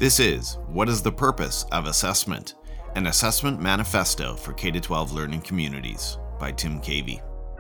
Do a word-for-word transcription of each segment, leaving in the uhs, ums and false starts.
This is What is the Purpose of Assessment? An Assessment Manifesto for K through twelve Learning Communities by Tim Cavey.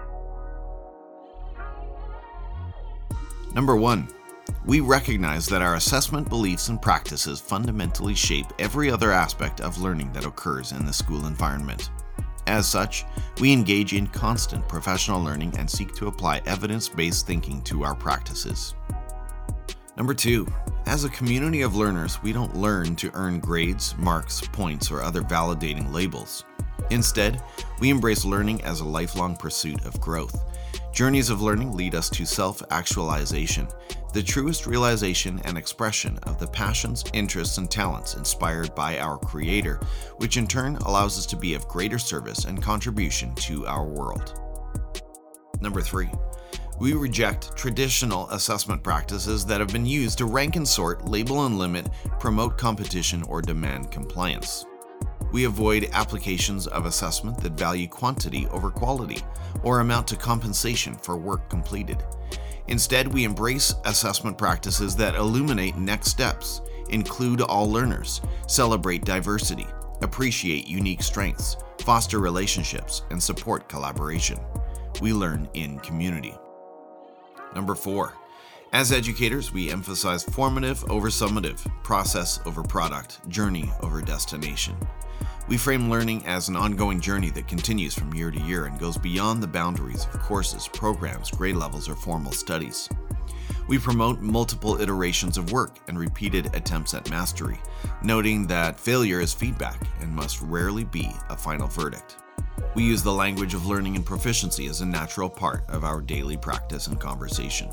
Number one, we recognize that our assessment beliefs and practices fundamentally shape every other aspect of learning that occurs in the school environment. As such, we engage in constant professional learning and seek to apply evidence-based thinking to our practices. Number two, as a community of learners, we don't learn to earn grades, marks, points, or other validating labels. Instead, we embrace learning as a lifelong pursuit of growth. Journeys of learning lead us to self-actualization, the truest realization and expression of the passions, interests, and talents inspired by our Creator, which in turn allows us to be of greater service and contribution to our world. Number three, we reject traditional assessment practices that have been used to rank and sort, label and limit, promote competition, or demand compliance. We avoid applications of assessment that value quantity over quality or amount to compensation for work completed. Instead, we embrace assessment practices that illuminate next steps, include all learners, celebrate diversity, appreciate unique strengths, foster relationships, and support collaboration. We learn in community. Number four, as educators, we emphasize formative over summative, process over product, journey over destination. We frame learning as an ongoing journey that continues from year to year and goes beyond the boundaries of courses, programs, grade levels, or formal studies. We promote multiple iterations of work and repeated attempts at mastery, noting that failure is feedback and must rarely be a final verdict. We use the language of learning and proficiency as a natural part of our daily practice and conversation.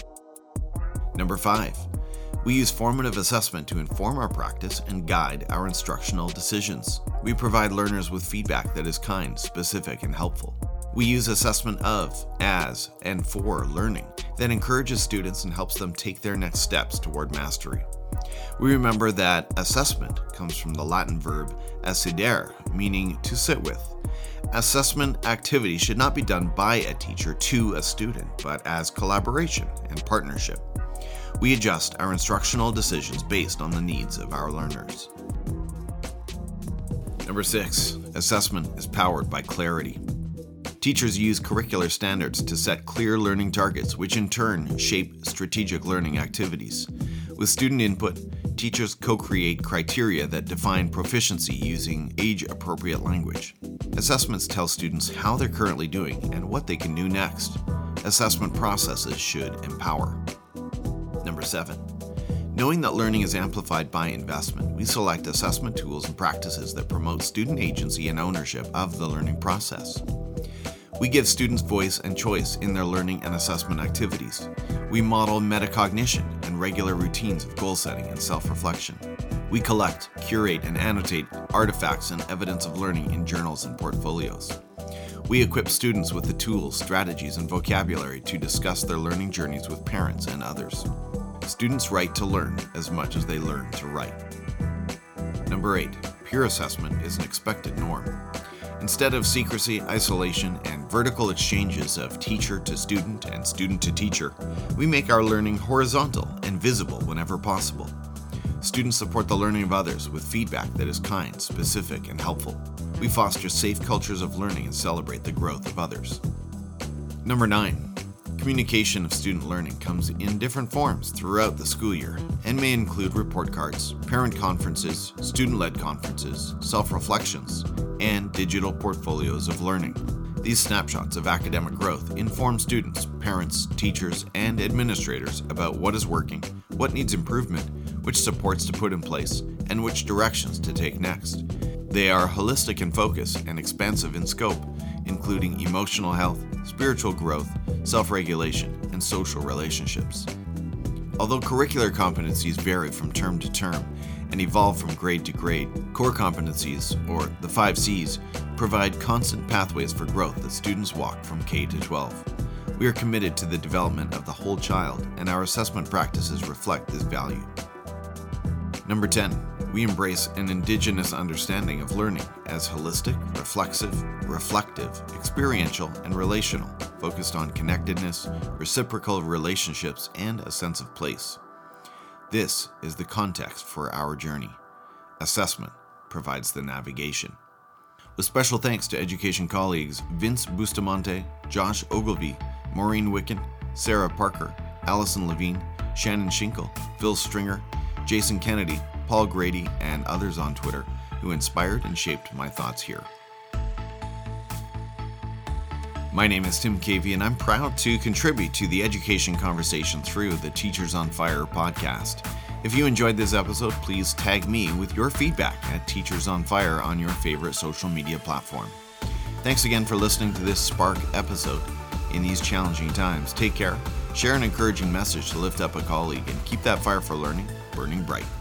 Number five, we use formative assessment to inform our practice and guide our instructional decisions. We provide learners with feedback that is kind, specific, and helpful. We use assessment of, as, and for learning that encourages students and helps them take their next steps toward mastery. We remember that assessment comes from the Latin verb assidere, meaning to sit with. Assessment activity should not be done by a teacher to a student, but as collaboration and partnership. We adjust our instructional decisions based on the needs of our learners. Number six, assessment is powered by clarity. Teachers use curricular standards to set clear learning targets, which in turn shape strategic learning activities. With student input, teachers co-create criteria that define proficiency using age-appropriate language. Assessments tell students how they're currently doing and what they can do next. Assessment processes should empower. Number seven, knowing that learning is amplified by investment, we select assessment tools and practices that promote student agency and ownership of the learning process. We give students voice and choice in their learning and assessment activities. We model metacognition and regular routines of goal setting and self-reflection. We collect, curate, and annotate artifacts and evidence of learning in journals and portfolios. We equip students with the tools, strategies, and vocabulary to discuss their learning journeys with parents and others. Students write to learn as much as they learn to write. Number eight, peer assessment is an expected norm. Instead of secrecy, isolation, and vertical exchanges of teacher to student and student to teacher, we make our learning horizontal and visible whenever possible. Students support the learning of others with feedback that is kind, specific, and helpful. We foster safe cultures of learning and celebrate the growth of others. Number nine, communication of student learning comes in different forms throughout the school year and may include report cards, parent conferences, student-led conferences, self-reflections, and digital portfolios of learning. These snapshots of academic growth inform students, parents, teachers, and administrators about what is working, what needs improvement, which supports to put in place, and which directions to take next. They are holistic in focus and expansive in scope, including emotional health, spiritual growth, self-regulation, and social relationships. Although curricular competencies vary from term to term and evolve from grade to grade, core competencies, or the five C's, provide constant pathways for growth that students walk from K to twelve. We are committed to the development of the whole child, and our assessment practices reflect this value. Number ten, we embrace an indigenous understanding of learning as holistic, reflexive, reflective, experiential, and relational, focused on connectedness, reciprocal relationships, and a sense of place. This is the context for our journey. Assessment provides the navigation. With special thanks to education colleagues Vince Bustamante, Josh Ogilvie, Maureen Wicken, Sarah Parker, Allison Levine, Shannon Schinkel, Phil Stringer, Jason Kennedy, Paul Grady, and others on Twitter who inspired and shaped my thoughts here. My name is Tim Cavey, and I'm proud to contribute to the education conversation through the Teachers on Fire podcast. If you enjoyed this episode, please tag me with your feedback at Teachers on Fire on your favorite social media platform. Thanks again for listening to this Spark episode. In these challenging times, take care, share an encouraging message to lift up a colleague, and keep that fire for learning burning bright.